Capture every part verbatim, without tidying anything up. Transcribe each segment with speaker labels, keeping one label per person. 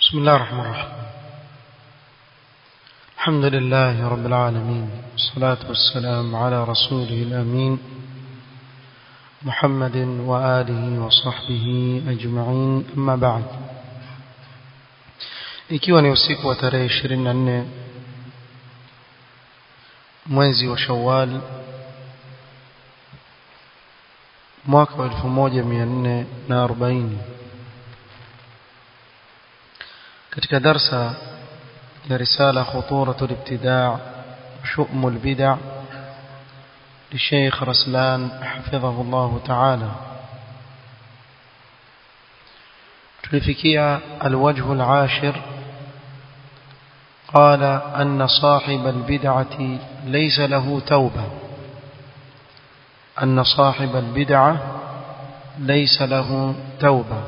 Speaker 1: بسم الله الرحمن الرحيم. الحمد لله رب العالمين، والصلاة والسلام على رسوله الأمين محمد وآله وصحبه أجمعين. أما بعد، ikiwa ni usiku wa tarehe ishirini na nne mwezi wa Shawwal mwaka wa elfu moja mia nne na arobaini, katika darsa ya risala khuturatul ibtida' wa shu'mul bid'a li Sheikh Raslan hafidhahu Allah ta'ala, tulifikia alwajhu alashir. قال أن صاحب البدعة ليس له توبة أن صاحب البدعة ليس له توبة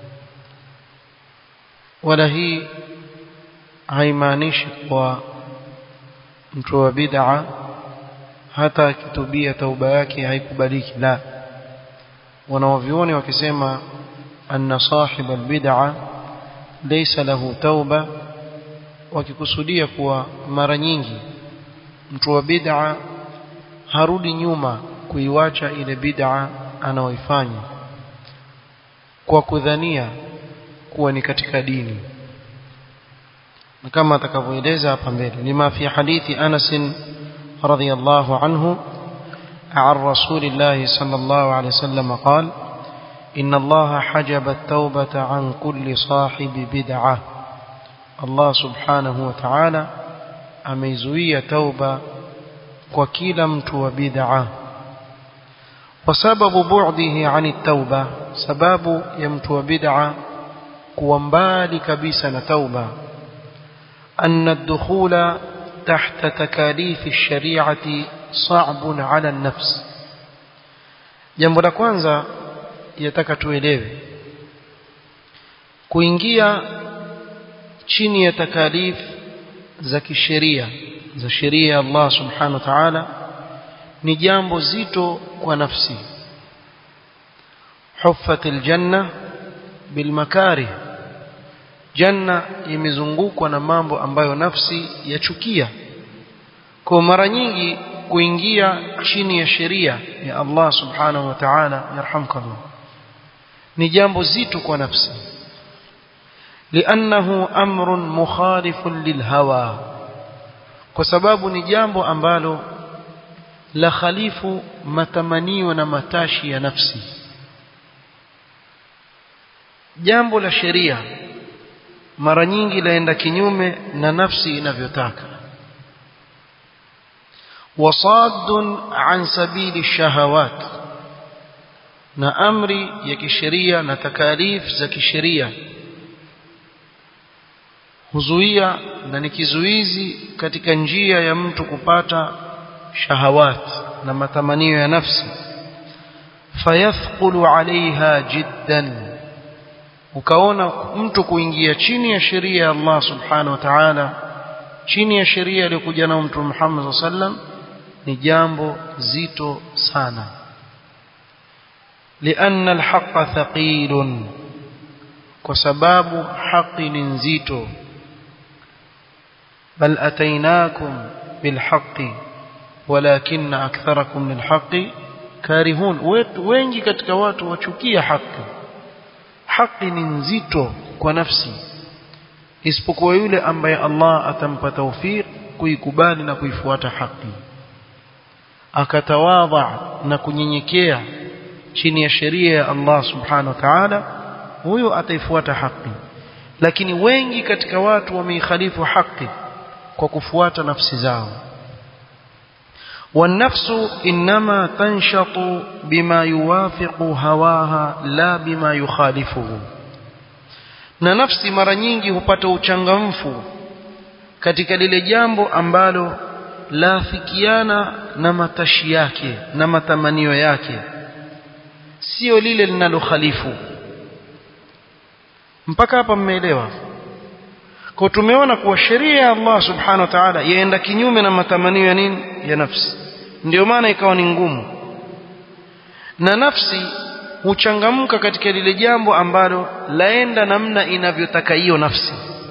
Speaker 1: ولا هي haimaanishi kwa mtu wa bid'a hata akitubia tauba yake haikubaliki. La, wanaovioni wakisema anna sahib albid'a laysa lahu tauba, wakikusudia kuwa mara nyingi mtu wa bid'a harudi nyuma kuiwacha ile bid'a anaoifanya kwa kudhania kuwa ni katika dini, kama atakavyoeleza hapa mbele. Lima fi hadithi Anas radhiyallahu anhu an Rasulillah sallallahu alayhi wasallam qala inna Allah hajaba at-taubata an kulli sahibi bid'ah, Allah subhanahu wa ta'ala ameizuia tauba kwa kila mtu wa bid'ah. Wa sababu bu'dihi 'ani at-tauba, sababu ya mtu wa bid'ah kuwa mbali kabisa na tauba, أن الدخول تحت تكاليف الشريعة صعب على النفس. jambo la kwanza yataka tuelewe, kuingia chini ya takalif za kisheria za sheria ya Allah subhanahu wa ta'ala ni jambo zito kwa nafsi. huffatil janna bil makarih, janna imezungukwa na mambo ambayo nafsi yachukia. Kwa mara nyingi kuingia chini ya sheria ya Allah subhanahu wa ta'ala, yarhamkallah, ni jambo zito kwa nafsi, li'annahu amrun mukhalifun lilhawa, kwa sababu ni jambo ambalo la khalifu matamanio na matashi ya nafsi. Jambo la sheria mara nyingi laenda kinyume na nafsi inavyotaka. wasaddun an sabili shahawat, na amri ya kisheria na takalif za kisheria huzuia na ni kizuizi katika njia ya mtu kupata shahawat na matamanio ya nafsi. fayathqulu alaiha jiddan, ukaona mtu kuingia chini ya sheria ya Allah subhanahu wa ta'ala, chini ya sheria iliyokuja na Mtume Muhammad sallallahu alaihi wasallam, ni jambo zito sana. lianna alhaqqa thaqilun, kwa sababu haki ni nzito. bal atainakum bilhaqqi walakinna aktharakum lilhaqqi karihun, wengi katika watu wachukia haki. haki ni nzito kwa nafsi, isipokuwa yule ambaye Allah atampa tawfik kuikubali na kuifuata haki, akatawadha na kunyenyekea chini ya sheria ya Allah subhanahu wa ta'ala, huyo ataifuata haki. Lakini wengi katika watu wameikhalifu haki kwa kufuata nafsi zao. والنفس إنما تنشط بما يوافق هواها لا بما يخالفه, na nafsi mara nyingi hupata uchangamfu katika lile jambo ambalo laafikiana na matashi yake na matamanio yake, sio lile linalokhalifu. Mpaka hapa mmeelewa? Kwa tumeona kuwa sheria ya Allah subhanahu wa ta'ala yaenda kinyume na matamanio ya nini? Ya nafsi. Ndio maana ikawa ni ngumu, na nafsi huchangamka katika lile jambo ambalo laenda namna inavyotaka hiyo nafsi.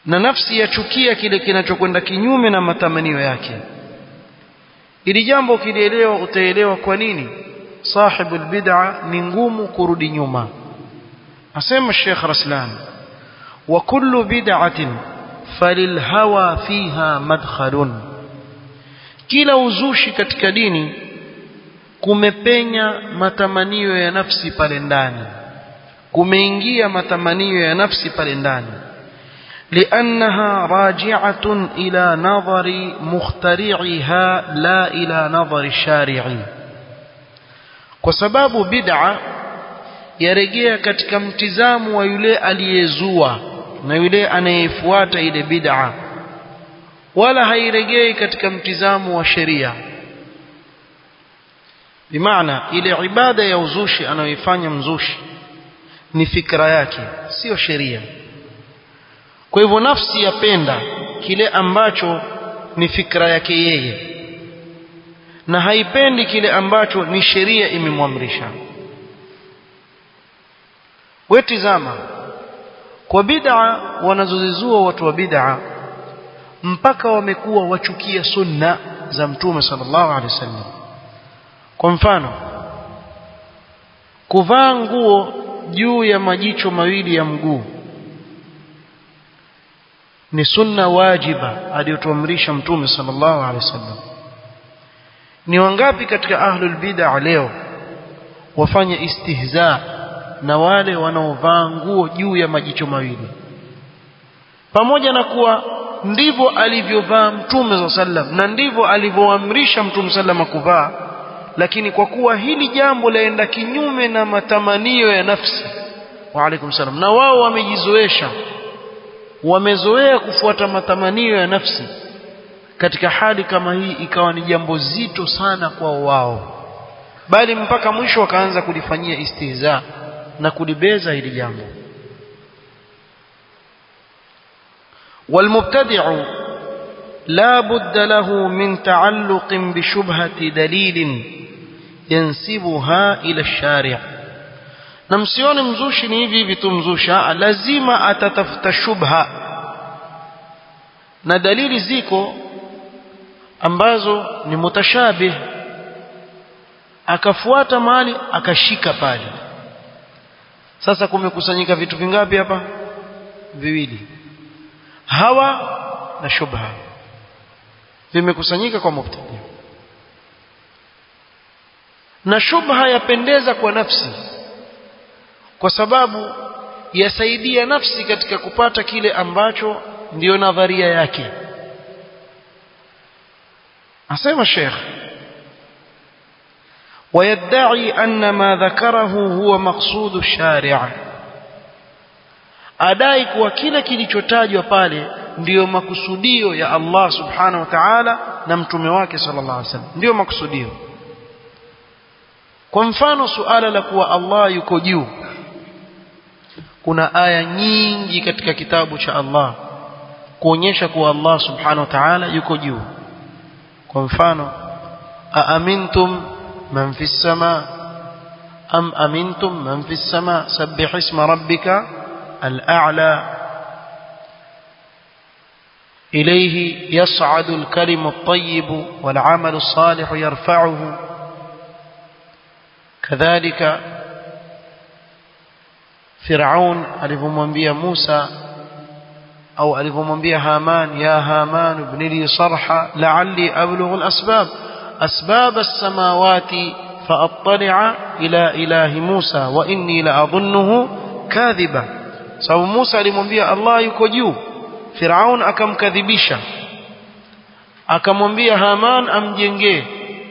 Speaker 1: na nafsi yachukia kile kinachokwenda kinyume na matamanio yake. Ili jambo kilielewa, utaelewa kwa nini sahibul bid'a ni ngumu kurudi nyuma. Asema Sheikh Raslan, wa kullu bid'atin falil hawa fiha madkhalun, kila uzushi katika dini kumepenya matamanio ya nafsi pale ndani, kumeingia matamanio ya nafsi pale ndani. لأنها راجعة إلى نظر مخترعها لا إلى نظر الشارع. وسبب بدعة yarejea katika mtizamo wa yule aliyezua na yule anayefuata ile bid'a, wala hairejei katika mtizamo wa sheria. Bimaana ile ibada ya uzushi anayoifanya mzushi ni fikra yake, sio sheria. Kwa hivyo nafsi yapenda kile ambacho ni fikra yake yeye, na haipendi kile ambacho ni sheria imemwamrisha. Wetizama kwa bid'a wanazozizua watu wa bid'a, mpaka wamekuwa wachukia sunna za Mtume sallallahu alaihi wasallam. Kwa mfano, kuvaa nguo juu ya majicho mawili ya mguu ni sunna wajiba aliyotuamrisha Mtume sallallahu alaihi wasallam. Ni wangapi katika ahlul bid'a leo wafanya istihza na wale wanaovaa nguo juu ya majicho mawili, pamoja na kuwa ndivyo alivyovaa Mtume sallallahu alaihi wasallam na ndivyo alivyoamrisha Mtume sallallahu alaihi wasallam kuvaa, lakini kwa kuwa hili jambo laenda kinyume na matamanio ya nafsi, wa alaikum salam, na wao wamejizoesha, wamezoea kufuata matamanio ya nafsi, katika hali kama hii ikawa ni jambo zito sana kwa wao, bali mpaka mwisho wakaanza kulifanyia istihza na kulibeza hili jambo. والمبتدع لا بد له من تعلق بشبهة دليل ينسبها إلى الشارع. na msione mzushi ni hivi hivi tu mzusha, lazima atatafuta shubha na dalili ziko ambazo ni mutashabih, akafuata mali akashika pale. Sasa kumekusanyika vitu vingapi hapa? Viwili, hawa na shubha, vimekusanyika kwa mubtadi. Na shubha yapendeza kwa nafsi kwa sababu yasaidia nafsi katika kupata kile ambacho ndiyo nadharia yake. Asema Sheikh, ويدعي أن ما ذكره هو مقصود الشارع, adai kuwa kila kilichotajwa pale ndiyo makusudio ya Allah subhanahu wa ta'ala na mtume wake sallallahu alaihi wasallam, ndiyo makusudio. Kwa mfano suala la kuwa Allah yuko juu, kuna aya nyingi katika kitabu cha Allah kuonyesha kuwa Allah subhanahu wa ta'ala yuko juu. Kwa mfano, aamintum man fis sama am amintum man fis sama sabbih isma rabbika al-a'la ilayhi yas'adu al-kalimu at-tayyib wal 'amalu as-salih yarfa'uhu. kadhalika Firaun alivyomwambia Musa au alivyomwambia Haman, ya Haman ibn li sarha la'alli ablughu al-asbab asbab as-samawati faattali'a ila ilahi Musa wa inni la'adhunnuhu kadhiba. Sababu Musa alimwambia Allah yuko juu, Firaun akamkadhibisha, akamwambia Haman amjengee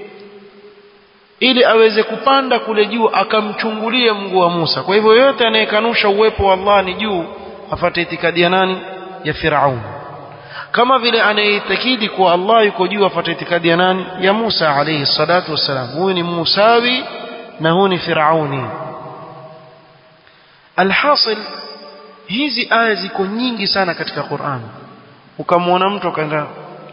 Speaker 1: ili aweze kupanda kule juu, akamchungulia Mungu wa Musa. Kwa hivyo yote anayekanusha uwepo wa Allah ni juu afuate itikadi ya nani? Ya Firaun. Kama vile anayeitakidi kuwa Allah yuko juu afuate itikadi ya nani? Ya Musa alayhi salatu wassalam. Huyu ni Musawi na huyu ni Firauni. Alhasil, hizi aya ziko nyingi sana katika Qur'an. Ukamwona mtu akaenda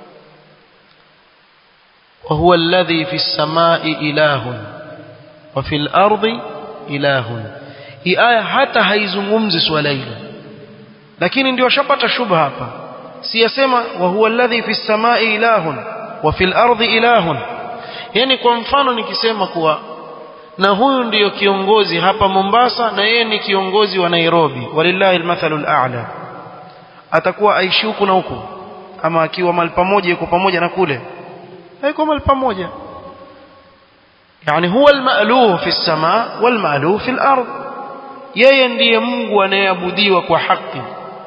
Speaker 1: وهو الذي في السماء إله وفي الأرض إله. hii aya hata haizungumzi swala hilo, lakini ndio shapata shubha hapa. siyasema wa huwa alladhi fi samai ilahun wa fil ardi ilahun. Yani kwa mfano nikisema kuwa na huyu ndiyo kiongozi hapa Mombasa na yeye ni kiongozi wa Nairobi, walillahi almathalul a'la, atakuwa aishi huku na huku, ama akiwa mahali pamoja yuko pamoja na kule, haiko mahali pamoja. Yani huwa almaluhu fi as-samaa wal maluhu fi al-ard, yeye ndiye Mungu anayeabudiwa kwa haki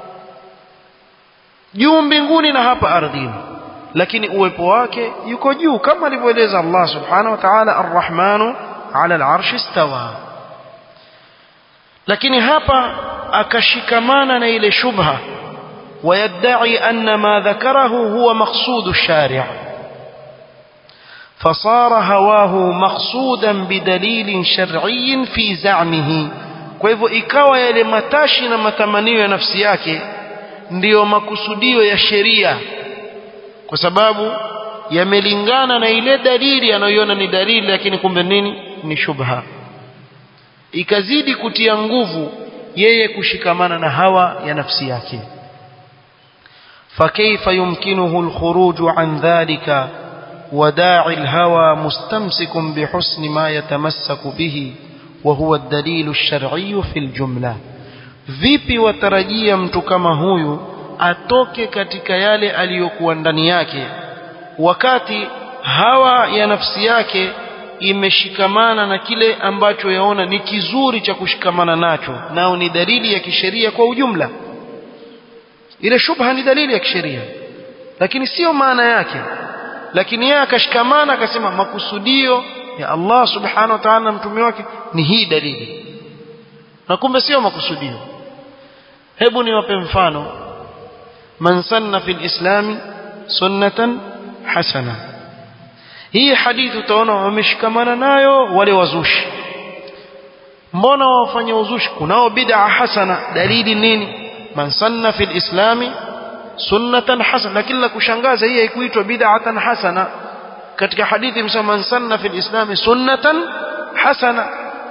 Speaker 1: juu mbinguni na hapa ardhini, lakini uwepo wake yuko juu kama alivyoeleza Allah subhanahu wa ta'ala, ar-rahmanu ala al-arshi istawa. Lakini hapa akashikamana na ile shubha, wayadai anna ma dhakarahu huwa maqsudu ash-shari', fasara hawahu maqsudan bidalilin shar'iyyin fi za'mihi. Kwa hivyo ikawa yale matashi na matamanio ya nafsi yake ndiyo makusudio ya sheria, kwa sababu yamelingana na ile dalili anayoiona ni dalili, lakini kumbe nini? Ni shubha. Ikazidi kutia nguvu yeye kushikamana na hawa ya nafsi yake. فكيف يمكنه الخروج عن ذلك وداعي الهوى مستمسك بحسن ما يتمسك به وهو الدليل الشرعي في الجملة؟ vipi watarajia mtu kama huyu atoke katika yale aliyokuwa ndani yake wakati hawa ya nafsi yake imeshikamana na kile ambacho yaona ni kizuri cha kushikamana nacho, nao ni dalili ya kisheria kwa ujumla. Ile shubha ni dalili ya kisheria lakini sio maana yake, lakini yeye akashikamana akasema makusudio ya Allah subhanahu wa ta'ala na mtume wake ni hii dalili, na kumbe sio makusudio. Hebu niwape mfano, man sanna fil islami sunnatan hasana. Hii hadithi utaona wameshikamana nayo wale wazushi. Mbona wafanya uzushi? Kunao bid'a hasana, dalili nini? Man sanna fil islami sunnatan hasana. Lakini la kushangaza hii haikuitwa bid'atan hasana. Katika hadithi msema man sanna fil islami sunnatan hasana.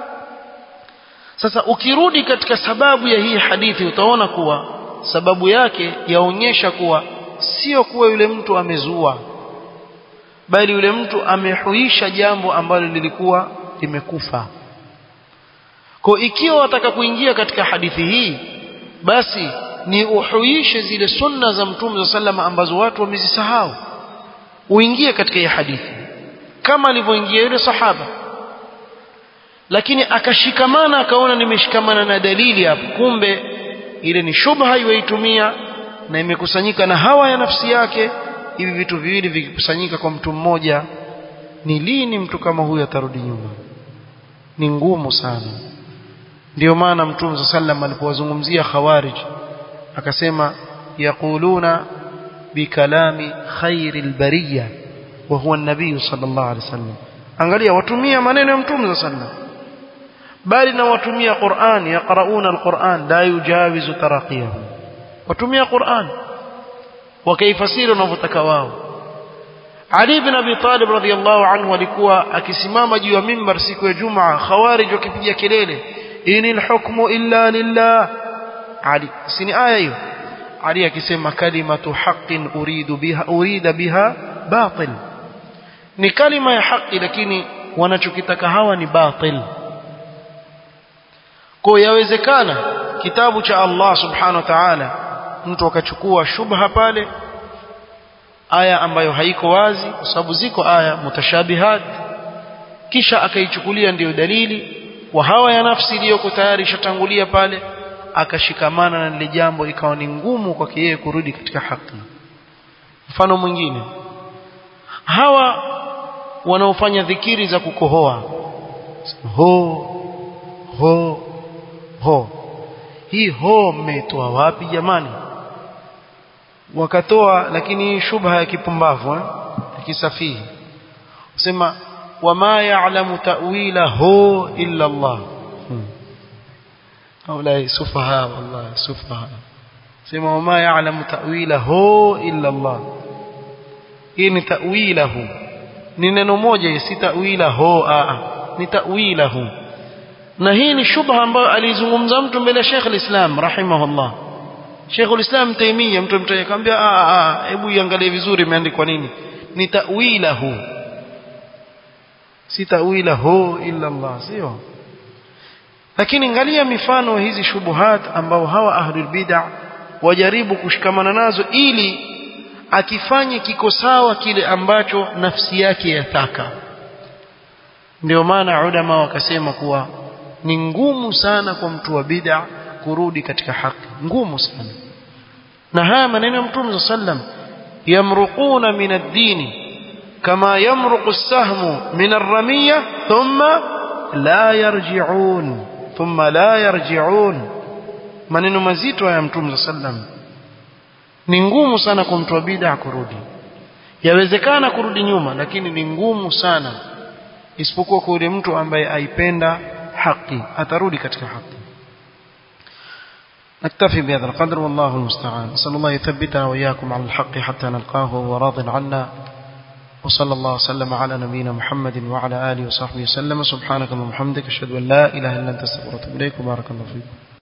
Speaker 1: Sasa ukirudi katika sababu ya hii hadithi utaona kuwa sababu yake yaonyesha kuwa sio kuwa yule mtu amezua, bali yule mtu amehuisha jambo ambalo lilikuwa limekufa. Kwa ikiwa wataka kuingia katika hadithi hii, basi ni uhuishe zile sunna za Mtume sallama ambazo watu wamezisahau, uingie katika hii hadithi kama alivyoingia yule sahaba. Lakini akashikamana akaona nimeshikamana na dalili hapo, kumbe ile ni shubha iwaitumia na imekusanyika na hawa ya nafsi yake. Hivi vitu viwili vikikusanyika kwa mtu mmoja, ni lini mtu kama huyu atarudi nyuma? Ni ngumu sana. Ndio maana Mtume sallam alipowazungumzia khawarij akasema yaquluna bikalami khairil bariyya wa huwa an-nabiy sallallahu alaihi wasallam. Angalia, watumia maneno ya Mtume sallam, bali na watumia Qur'an, yaqrauna al-Qur'an la yujawizu taraqiyahum, watumia Qur'an wakaifasiri wanavyotaka wao. Ali ibn Abi Talib radhiyallahu anhu alikuwa akisimama juu ya mimbar siku ya Jumaa, khawarij wakipiga kelele inil hukmu illa lillah. Ali, sini aya hiyo. Ali akisema kalimatu haqqin uridu biha urida biha batil, ni kalima ya haki lakini wanachokitaka hawa ni batil. Kwa yawezekana kitabu cha Allah subhanahu wa ta'ala mtu akachukua shubha pale, aya ambayo haiko wazi, kwa sababu ziko aya mutashabihat, kisha akaichukulia ndiyo dalili wa hawa ya nafsi iliyoko tayari shatangulia pale, akashikamana na lile jambo, ikawa ni ngumu kwake yeye kurudi katika haki. Mfano mwingine, hawa wanaofanya dhikiri za kukohoa, ho ho ho, hii ho mmetoa wapi jamani? Wakatoa, lakini shubha ya kipumbavu eh kisafihi, sema wama ya'lamu ta'wilahu illa Allah. haulai sufaha, wallahi sufaha. Sema wama ya'lamu ta'wilahu illa Allah. Hii ni ta'wilahu, ni neno moja, si ta'wilahu, a ni ta'wilahu. Na hii ni shubha ambayo alizungumza mtu mbele ya Sheikh al-Islam rahimahullah, Sheikhul Islam Taimiyya mtu mtaje akamwambia a a hebu iangalie vizuri imeandikwa nini ni ta'wilahu si ta'wilahu illa Allah sio lakini angalia mifano hizi shubuhat ambao hawa ahlul bid'ah wajaribu kushikamana nazo ili akifanye kiko sawa kile ambacho nafsi yake yataka ndio maana ulama wakasema kuwa ni ngumu sana kwa mtu wa bid'ah kurudi katika haki ngumu sana na haya maneno ya Mtume sallam yamruquna min ad-din kama yamruqu as-sahmu min ar-ramiyya thumma la yarji'un thumma la yarji'un maneno mazito ya Mtume sallam ni ngumu sana kwa mtu wa bid'ah kurudi yawezekana kurudi nyuma lakini ni ngumu sana isipokuwa kwa yule mtu ambaye aipenda haki atarudi katika haki نكتفي بهذا القدر والله المستعان صلى الله يثبتنا وإياكم على الحق حتى نلقاه وهو راض عنا وصلى الله وسلم على نبينا محمد وعلى آله وصحبه وسلم سبحانك اللهم وبحمدك أشهد أن لا إله إلا أنت أستغفرك وأتوب إليك وبارك الله فيكم